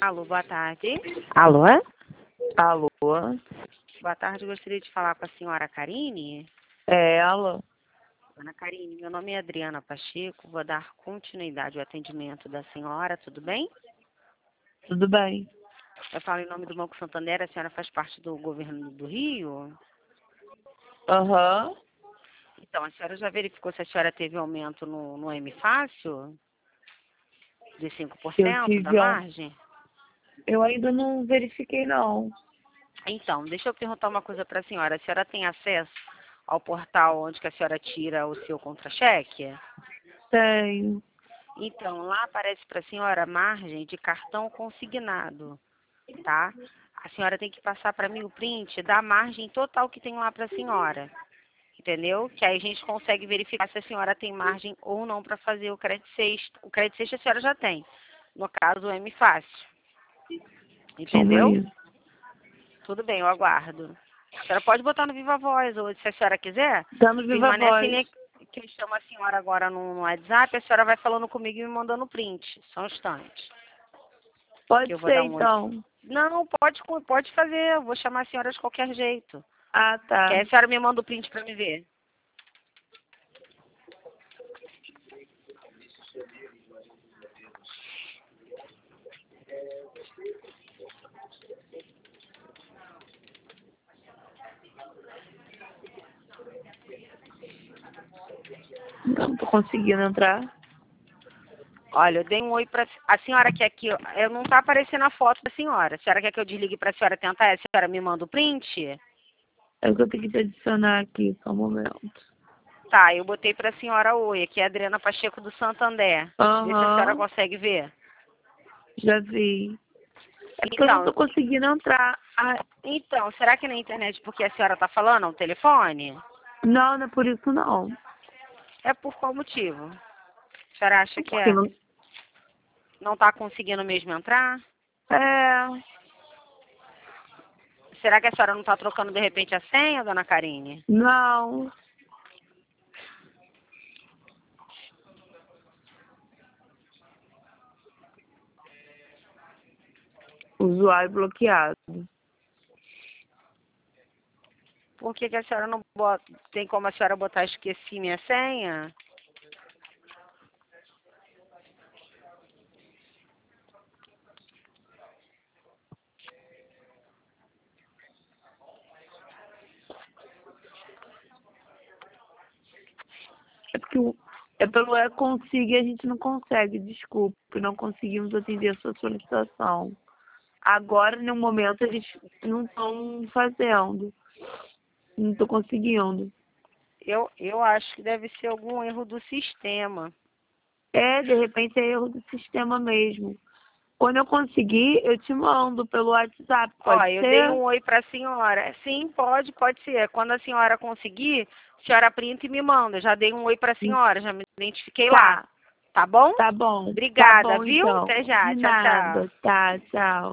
Alô, boa tarde. Alô? Alô? Boa tarde, gostaria de falar com a senhora Karine. Alô? Dona Karine, meu nome é Adriana Pacheco, vou dar continuidade ao atendimento da senhora, tudo bem? Tudo bem? Eu falo em nome do Banco Santander, a senhora faz parte do governo do Rio? Aham. Então, a senhora já verificou se a senhora teve aumento no M Fácil? De 5% da margem? Eu ainda não verifiquei, não. Então, deixa eu perguntar uma coisa para a senhora. A senhora tem acesso ao portal onde que a senhora tira o seu contra-cheque? Tenho. Então, lá aparece para a senhora margem de cartão consignado, tá? A senhora tem que passar para mim o print da margem total que tem lá para a senhora, entendeu? Que aí a gente consegue verificar se a senhora tem margem ou não para fazer o crédito sexto. O crédito sexto a senhora já tem, no caso do M Fácil, entendeu? Calma aí. Tudo bem, eu aguardo. A senhora pode botar no Viva Voz, ou se a senhora quiser, Tá no Viva permanece Voz. que eu chamo a senhora agora no WhatsApp, a senhora vai falando comigo e me mandando print. Só um instante. Pode Eu vou ser, dar um oi. então. Não, pode fazer, eu vou chamar a senhora de qualquer jeito. Ah, tá. Que aí a senhora me manda o print para me ver. Não tô conseguindo entrar. Olha, eu dei um oi para a senhora quer que eu não tá aparecendo a foto da senhora. A senhora quer que eu desligue para a senhora tentar? A senhora me manda o print? É que eu tenho que te adicionar aqui, só um momento. Tá, eu botei para a senhora oi. Aqui é a Adriana Pacheco do Santander. Vê se a senhora Aham. consegue ver. Já vi. É porque eu não tô Então, conseguindo entrar. Ah, então, será que na internet porque a senhora tá falando ao telefone? não, não é por isso, não. É por qual motivo? A senhora acha que Porque é? não... Não tá conseguindo mesmo entrar? É... Será que a senhora não tá trocando de repente a senha, dona Karine? Não. Usuário bloqueado. Por que a senhora não bota, tem como a senhora botar esqueci minha senha? É porque é pelo consigo e a gente não consegue, desculpe, não conseguimos atender a sua solicitação. Agora, no momento, eles não estão fazendo. Não estou conseguindo. Eu acho que deve ser algum erro do sistema. De repente é erro do sistema mesmo. Quando eu conseguir, eu te mando pelo WhatsApp, Ó, pode eu dei ser? um oi para a senhora. Sim, pode ser. Quando a senhora conseguir, a senhora printa e me manda. Eu já dei um oi para a senhora, já me identifiquei lá. Tá, Tá bom? tá bom. Tá Obrigada, bom, viu? então. Até já. De Tchau, tchau. nada. Tá, tchau.